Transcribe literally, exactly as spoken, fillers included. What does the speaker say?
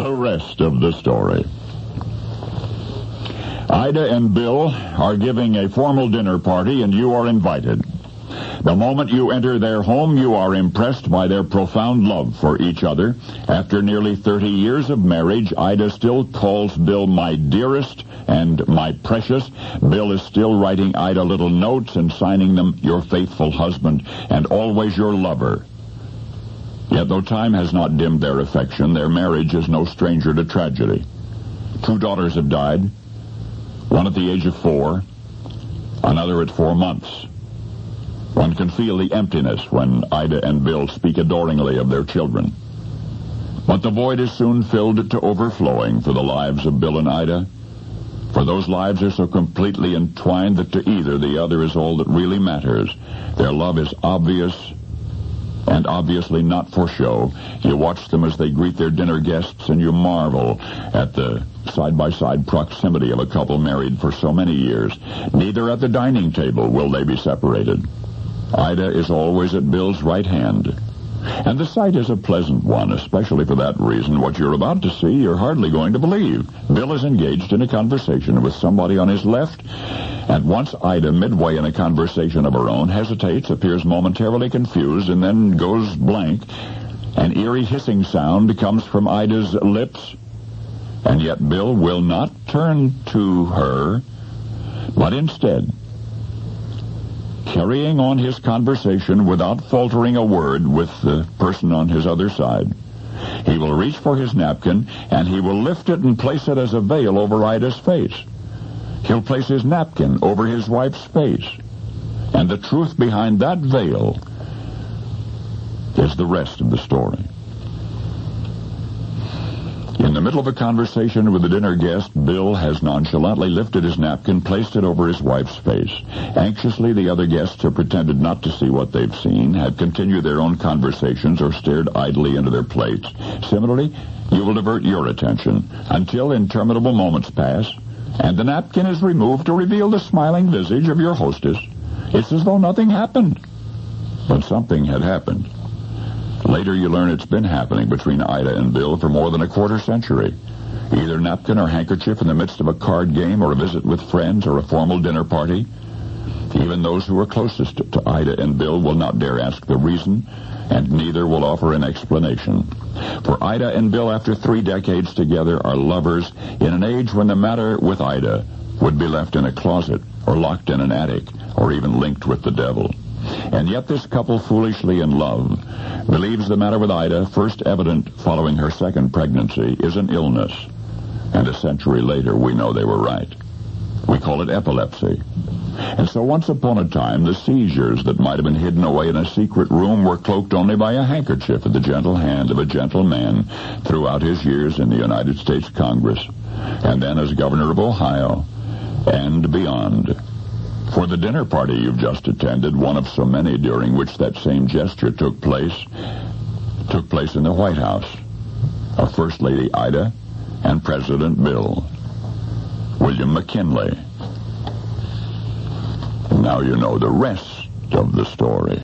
the rest of the story. Ida and Bill are giving a formal dinner party, and you are invited. The moment you enter their home, you are impressed by their profound love for each other. After nearly thirty years of marriage, Ida still calls Bill my dearest and my precious. Bill is still writing Ida little notes and signing them your faithful husband and always your lover. Yet though time has not dimmed their affection, their marriage is no stranger to tragedy. Two daughters have died, one at the age of four, another at four months. One can feel the emptiness when Ida and Bill speak adoringly of their children. But the void is soon filled to overflowing for the lives of Bill and Ida, for those lives are so completely entwined that to either the other is all that really matters. Their love is obvious, and obviously not for show. You watch them as they greet their dinner guests, and you marvel at the side-by-side proximity of a couple married for so many years. Neither at the dining table will they be separated. Ida is always at Bill's right hand. And the sight is a pleasant one, especially for that reason. What you're about to see, you're hardly going to believe. Bill is engaged in a conversation with somebody on his left. At once, Ida, midway in a conversation of her own, hesitates, appears momentarily confused, and then goes blank. An eerie hissing sound comes from Ida's lips, and yet Bill will not turn to her, but instead, carrying on his conversation without faltering a word with the person on his other side, he will reach for his napkin, and he will lift it and place it as a veil over Ida's face. He'll place his napkin over his wife's face. And the truth behind that veil is the rest of the story. In the middle of a conversation with a dinner guest, Bill has nonchalantly lifted his napkin, placed it over his wife's face. Anxiously, the other guests have pretended not to see what they've seen, have continued their own conversations, or stared idly into their plates. Similarly, you will divert your attention until interminable moments pass, and the napkin is removed to reveal the smiling visage of your hostess. It's as though nothing happened. But something had happened. Later you learn it's been happening between Ida and Bill for more than a quarter century. Either napkin or handkerchief in the midst of a card game or a visit with friends or a formal dinner party. Even those who are closest to Ida and Bill will not dare ask the reason, and neither will offer an explanation. For Ida and Bill, after three decades together, are lovers in an age when the matter with Ida would be left in a closet or locked in an attic or even linked with the devil. And yet this couple, foolishly in love, believes the matter with Ida, first evident following her second pregnancy, is an illness. And a century later, we know they were right. We call it epilepsy. And so once upon a time, the seizures that might have been hidden away in a secret room were cloaked only by a handkerchief at the gentle hand of a gentle man throughout his years in the United States Congress, and then as governor of Ohio, and beyond. For the dinner party you've just attended, one of so many during which that same gesture took place, took place in the White House of First Lady Ida and President Bill. William McKinley. Now you know the rest of the story.